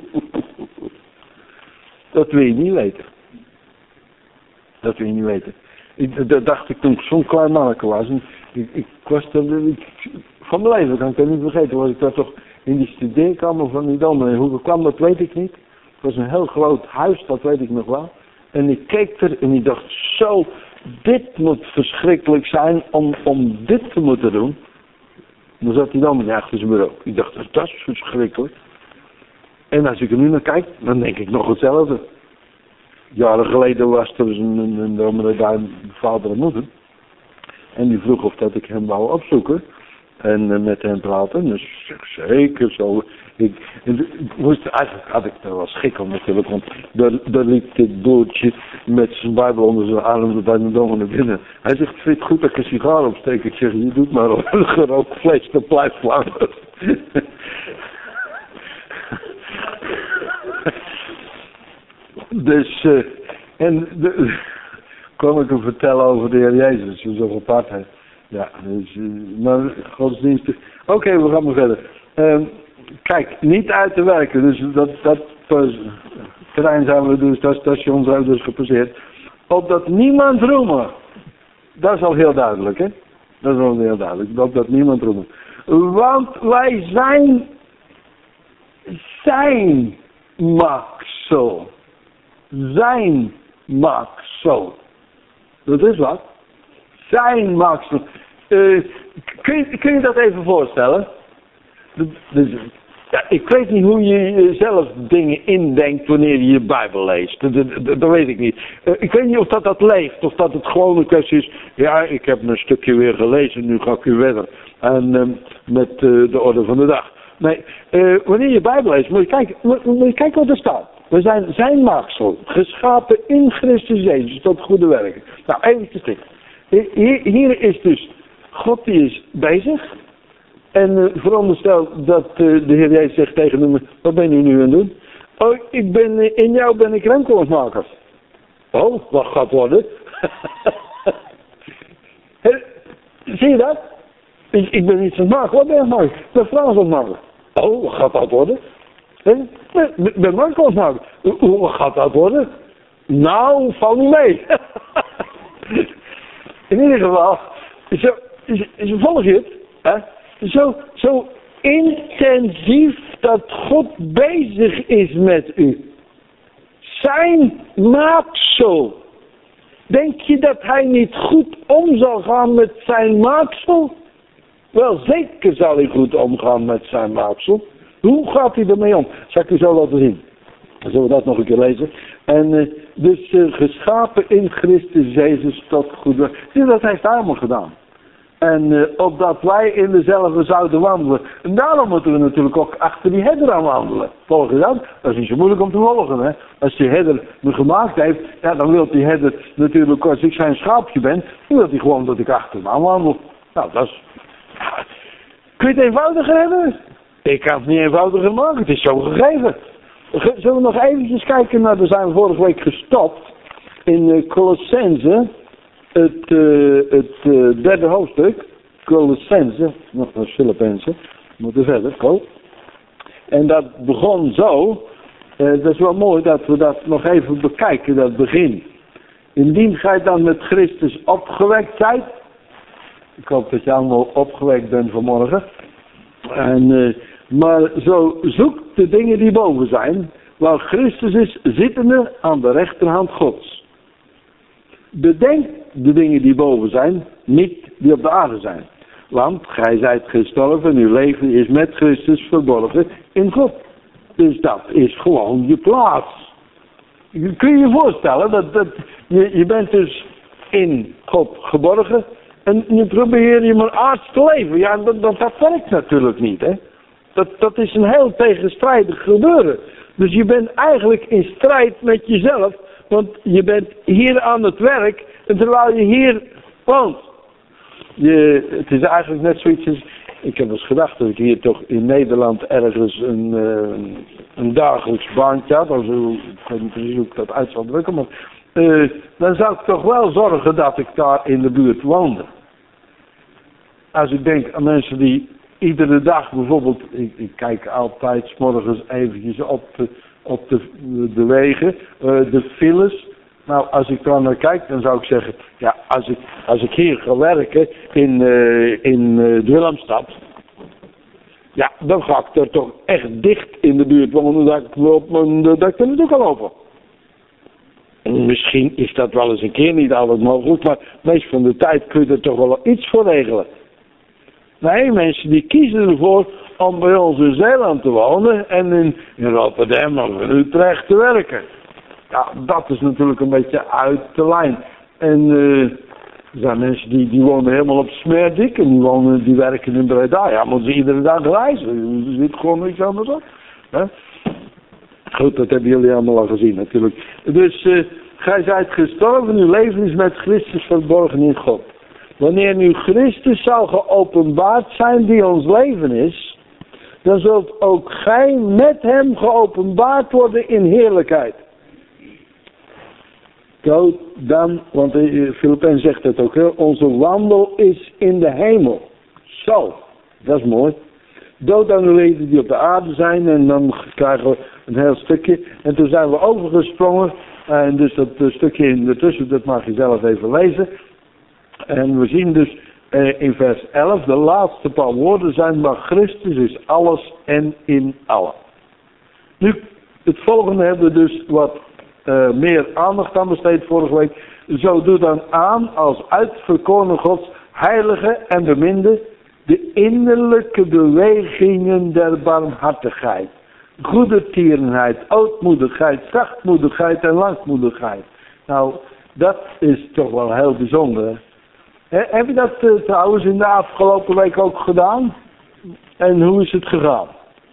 Speaker 1: Dat wil je niet weten. Dat wil je niet weten. Ik, dat dacht ik toen ik zo'n klein manneke was. En ik, ik was er, ik, van mijn leven kan ik dat niet vergeten. Was ik daar toch in die studeerkamer van die dominee. Hoe ik kwam, dat weet ik niet. Het was een heel groot huis, dat weet ik nog wel. En ik keek er en ik dacht, zo, dit moet verschrikkelijk zijn om, om dit te moeten doen. En dan zat hij dominee achter zijn bureau. Ik dacht, dat is verschrikkelijk. En als ik er nu naar kijk, dan denk ik nog hetzelfde. Jaren geleden was er een, een, een dominee daar, een vader en moeder. En die vroeg of dat ik hem wou opzoeken. en uh, met hen praten. Dus ik zeg zeker zo. Ik, ik moest, eigenlijk had ik er wel schik om natuurlijk, want daar, daar liep dit boertje met zijn Bijbel onder zijn arm bij de dominee naar binnen. Hij zegt, vind je het goed dat ik een sigaar opsteek? Ik zeg, je doet maar al een gerookt vlees, dat blijft langer. Dus, uh, en de, kon ik hem vertellen over de Heer Jezus, zo apart hij. Ja, dus, uh, maar godsdienst. Oké, okay, we gaan maar verder. Uh, kijk, niet uit te werken, dus dat, dat uh, terrein zijn we dus, dat station zijn we dus gepasseerd. Opdat niemand roemen. Dat is al heel duidelijk, hè? Dat is al heel duidelijk, opdat niemand roemen. Want wij zijn zijn maaksel. Zijn maaksel. Dat is wat. Zijn maaksel. Uh, kun, je, kun je dat even voorstellen? Dus, ja, ik weet niet hoe je zelf dingen indenkt wanneer je je Bijbel leest. Dat, dat, dat weet ik niet. Uh, ik weet niet of dat dat leeft. Of dat het gewoon een kwestie is. Ja, ik heb een stukje weer gelezen. Nu ga ik u verder. En um, met uh, de orde van de dag. Nee, uh, wanneer je Bijbel leest, moet je kijken, moet, moet je kijken wat er staat. We zijn zijn maaksel, geschapen in Christus Jezus tot goede werken. Nou, even te stikken. Hier, hier is dus, God die is bezig. En uh, veronderstel dat uh, de Heer Jezus zegt tegen hem, wat ben je nu aan het doen? Oh, ik ben, uh, in jou ben ik remkoolsmaker. Oh, wat gaat worden? Hey, zie je dat? Ik, ik ben iets aan het maken, wat ben je aan het maken? Ik ben Frans aan het maken. Oh, wat gaat dat worden? Ik ben remkoolsmaker. Hoe gaat dat worden? Nou, val niet mee. In ieder geval, zo, zo volg je het, hè? Zo, zo intensief dat God bezig is met u. Zijn maaksel. Denk je dat hij niet goed om zal gaan met zijn maaksel? Wel, zeker zal hij goed omgaan met zijn maaksel. Hoe gaat hij ermee om? Zal ik u zo laten zien. Dan zullen we dat nog een keer lezen. En uh, dus uh, geschapen in Christus Jezus tot goed werk. Zie je, dat heeft hij allemaal gedaan. En uh, opdat wij in dezelfde zouden wandelen. En daarom moeten we natuurlijk ook achter die herder aan wandelen. Volg je dat? Dat is niet zo moeilijk om te volgen. Hè? Als die herder me gemaakt heeft, ja, dan wil die herder natuurlijk, als ik zijn schaapje ben, dan wil hij gewoon dat ik achter hem aan wandel. Nou, dat is... Ja, kun je het eenvoudiger hebben? Ik kan het niet eenvoudiger maken, het is zo gegeven. Zullen we nog eventjes kijken naar, daar zijn we vorige week gestopt, in uh, Colossense, het, uh, het uh, derde hoofdstuk, Colossense, nog een Filippenzen, we moeten verder, go. En dat begon zo, uh, dat is wel mooi dat we dat nog even bekijken, dat begin. Indien gij dan met Christus opgewekt zijt, ik hoop dat je allemaal opgewekt bent vanmorgen, en... Uh, Maar zo zoek de dingen die boven zijn, waar Christus is zittende aan de rechterhand Gods. Bedenk de dingen die boven zijn, niet die op de aarde zijn. Want gij zijt gestorven en uw leven is met Christus verborgen in God. Dus dat is gewoon je plaats. Kun je je voorstellen, dat, dat je, je bent dus in God geborgen en nu probeer je maar aards te leven. Ja, dat, dat, dat werkt natuurlijk niet, hè. Dat, dat is een heel tegenstrijdig gebeuren. Dus je bent eigenlijk in strijd met jezelf. Want je bent hier aan het werk. En terwijl je hier woont. Je, het is eigenlijk net zoiets als... Ik heb eens gedacht dat ik hier toch in Nederland ergens een, uh, een dagelijks baantje had. Of zo, ik weet niet precies hoe ik dat uit zal drukken. Maar uh, dan zou ik toch wel zorgen dat ik daar in de buurt woonde. Als ik denk aan mensen die... Iedere dag bijvoorbeeld, ik, ik kijk altijd 's morgens eventjes op de, op de, de wegen, uh, de files. Nou, als ik daar naar kijk, dan zou ik zeggen, ja, als ik, als ik hier ga werken in, uh, in uh, de Willemstad, ja, dan ga ik er toch echt dicht in de buurt wonen, dat ik, op mijn, dat ik er naartoe kan lopen. En misschien is dat wel eens een keer niet altijd mogelijk, maar meest van de tijd kun je er toch wel iets voor regelen. Nee, mensen die kiezen ervoor om bij ons in Zeeland te wonen en in, in Rotterdam of in Utrecht te werken. Ja, dat is natuurlijk een beetje uit de lijn. En uh, Er zijn mensen die, die wonen helemaal op Smerdik en die, wonen, die werken in Breda. Ja, moeten ze iedere dag reizen. Er zit gewoon niks anders op. Hè? Goed, dat hebben jullie allemaal al gezien natuurlijk. Dus, uh, gij zijt gestorven, uw leven is met Christus verborgen in God. Wanneer nu Christus zal geopenbaard zijn die ons leven is, dan zult ook gij met hem geopenbaard worden in heerlijkheid. Zo dan, want Filipijn zegt het ook, hè, onze wandel is in de hemel. Zo, dat is mooi. Dood aan de leden die op de aarde zijn en dan krijgen we een heel stukje. En toen zijn we overgesprongen en dus dat stukje in de tussen, dat mag je zelf even lezen. En we zien dus eh, in vers elf, de laatste paar woorden zijn, maar Christus is alles en in allen. Nu, het volgende hebben we dus wat uh, meer aandacht aan besteed vorige week. Zo doe dan aan als uitverkoren Gods heilige en beminde de innerlijke bewegingen der barmhartigheid. Goedertierenheid, ootmoedigheid, zachtmoedigheid en langmoedigheid. Nou, dat is toch wel heel bijzonder. Hè? He, heb je dat uh, trouwens in de afgelopen week ook gedaan? En hoe is het gegaan?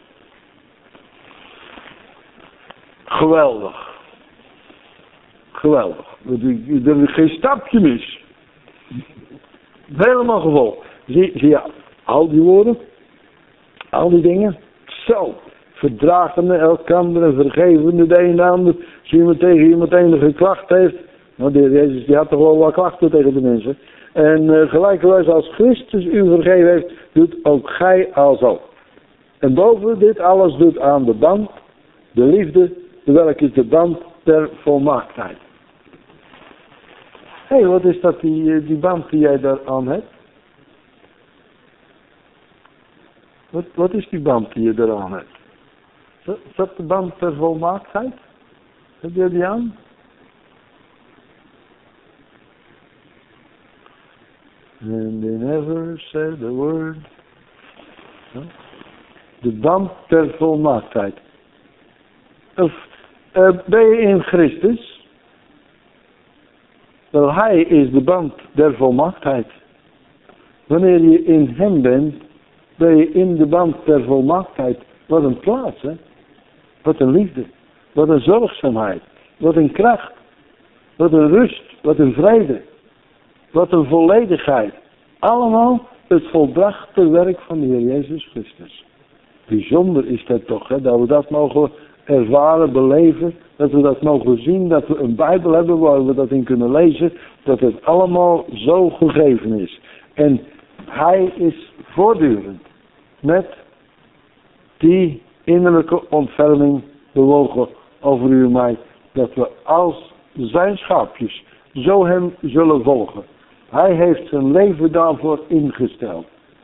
Speaker 1: Geweldig. Geweldig. Er is geen stapje mis. Helemaal gevolgd. Zie, zie je al die woorden? Al die dingen? Zo. Verdragende elkander en vergevende de een de ander. Als iemand tegen iemand enige klacht heeft. Nou, de Heer Jezus die had toch wel wat klachten tegen de mensen. En uh, gelijkerwijs als Christus u vergeven heeft, doet ook gij alzo. En boven dit alles doet aan de band, de liefde, de welke is de band der volmaaktheid. Hé, hey, wat is dat die, die band die jij daar aan hebt? Wat, wat is die band die je eraan hebt? Is dat de band der volmaaktheid? Heb je die aan? And they never said a word. De band der volmaaktheid. Of uh, ben je in Christus? Wel, hij is de band der volmaaktheid. Wanneer je in hem bent, ben je in de band der volmaaktheid. Wat een plaats, hè? Wat een liefde. Wat een zorgzaamheid. Wat een kracht. Wat een rust. Wat een vrede. Wat een volledigheid. Allemaal het volbrachte werk van de Heer Jezus Christus. Bijzonder is dat toch, hè? Dat we dat mogen ervaren, beleven. Dat we dat mogen zien. Dat we een Bijbel hebben waar we dat in kunnen lezen. Dat het allemaal zo gegeven is. En hij is voortdurend met die innerlijke ontferming bewogen over u en mij. Dat we als zijn schaapjes zo hem zullen volgen. Hij heeft zijn leven daarvoor ingesteld.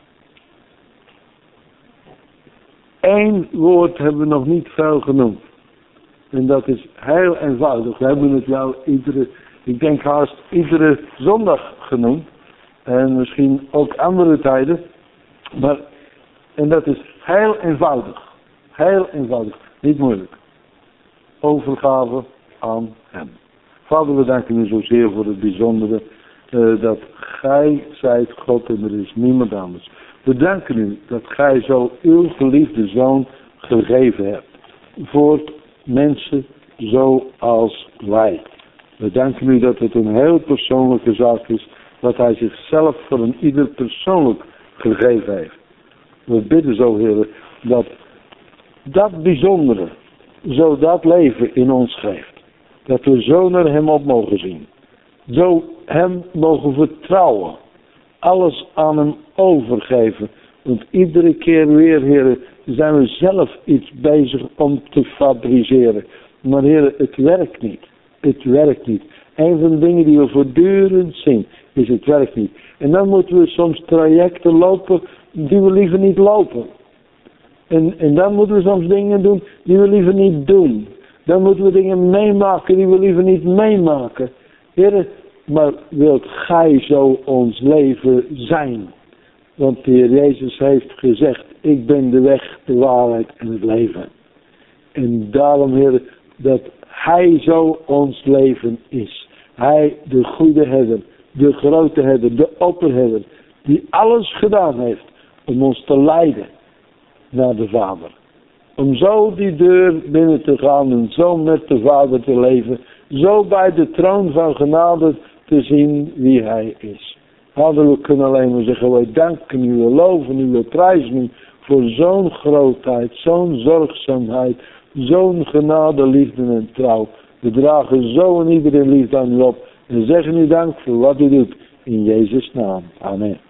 Speaker 1: Eén woord hebben we nog niet veel genoemd. En dat is heel eenvoudig. We hebben het jou iedere, ik denk haast iedere zondag genoemd. En misschien ook andere tijden. Maar, en dat is heel eenvoudig. Heel eenvoudig. Niet moeilijk. Overgave aan hem. Vader, we danken u zozeer voor het bijzondere. Uh, dat gij zijt God en er is niemand anders. We danken u dat gij zo uw geliefde zoon gegeven hebt. Voor mensen zoals wij. We danken u dat het een heel persoonlijke zaak is. Dat hij zichzelf voor een ieder persoonlijk gegeven heeft. We bidden zo, Heer, dat dat bijzondere, zo dat leven in ons geeft. Dat we zo naar hem op mogen zien. Zo hem mogen vertrouwen. Alles aan hem overgeven. Want iedere keer weer, Heer, zijn we zelf iets bezig om te fabriceren. Maar Heer, het werkt niet. Het werkt niet. Een van de dingen die we voortdurend zien, is het werkt niet. En dan moeten we soms trajecten lopen die we liever niet lopen. En, en dan moeten we soms dingen doen die we liever niet doen. Dan moeten we dingen meemaken die we liever niet meemaken. Heer, maar wilt gij zo ons leven zijn? Want de Heer Jezus heeft gezegd, ik ben de weg, de waarheid en het leven. En daarom, Heer, dat hij zo ons leven is. Hij, de goede herder, de grote herder, de opperherder, die alles gedaan heeft om ons te leiden naar de Vader. Om zo die deur binnen te gaan en zo met de Vader te leven, zo bij de troon van genade te zien wie Hij is. Vader, we kunnen alleen maar zeggen, wij danken u, we loven u, we prijzen u voor zo'n grootheid, zo'n zorgzaamheid, zo'n genade, liefde en trouw. We dragen zo en iedereen liefde aan u op en zeggen u dank voor wat u doet. In Jezus' naam. Amen.